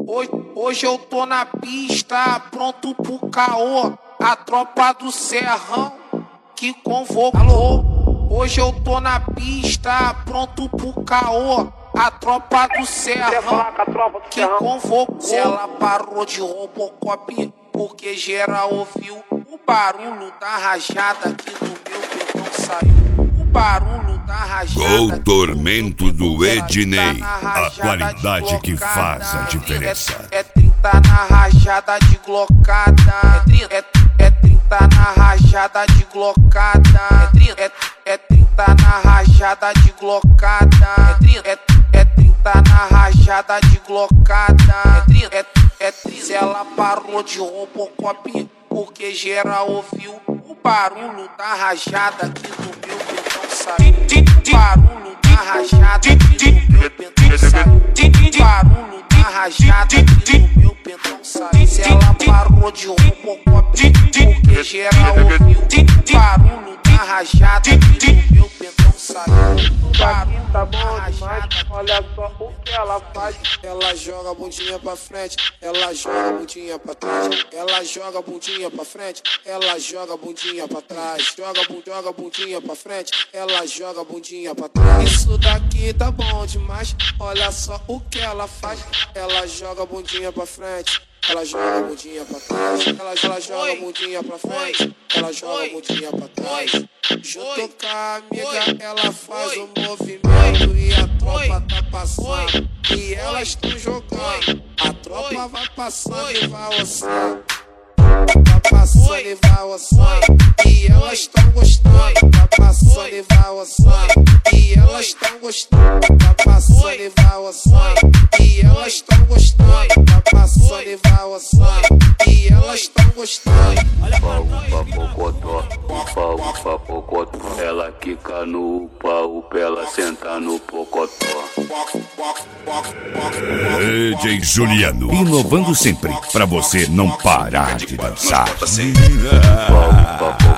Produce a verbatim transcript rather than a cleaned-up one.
Hoje, hoje eu tô na pista, pronto pro caô. A tropa do Serrão que convocou. Hoje eu tô na pista, pronto pro caô. A tropa do Serrão que convocou. Se ela parou de Robocop, porque geral ouviu o barulho da rajada que do meu pentão saiu. O barulho da rajada. Gol Tormento do Ednei, a qualidade que faz a diferença. É, é trinta na rajada de glocada. É trinta, é, é trinta na rajada de glocada. É trinta, é, é trinta na rajada de glocada. É trinta, é, é trinta na rajada de glocada. É trinta, é, é trinta. Se ela parou de Robocop, porque geral ouviu o barulho da rajada que do meu pentão saiu. O barulho da rajada que do meu pentão saiu. O barulho da rajada que do meu pentão saiu. Se ela parou de Robocop, porque geral ouviu o barulho da rajada que do meu pentão saiu. Tá bom demais, olha só o que ela faz. Ela joga a bundinha pra frente, ela joga a bundinha pra trás. Ela joga a bundinha pra frente, ela joga a bundinha pra trás. Joga, joga a bundinha pra frente, ela joga a bundinha pra trás. Isso daqui tá bom demais, olha só o que ela faz. Ela joga a bundinha pra frente, ela joga a bundinha pra trás. Ela, ela joga a bundinha pra frente, ela joga a bundinha pra trás. Junto com a amiga, ela faz o movimento e a tropa tá passando. E elas estão jogando, a tropa vai passando e vai ossando. Tá passando e vai ossando, e elas estão gostando. Tá passando e vai ossando, e elas estão gostando. Tá passando e vai ossando, e elas estão gostando. Tá passando e vai ossando, e elas estão gostando. Upa, upa, pocotó, upa, upa, pocotó. Ela quica no upa, upa, ela senta no pocotó. D J Juliano, inovando sempre, pra você não parar de dançar. Upa, upa,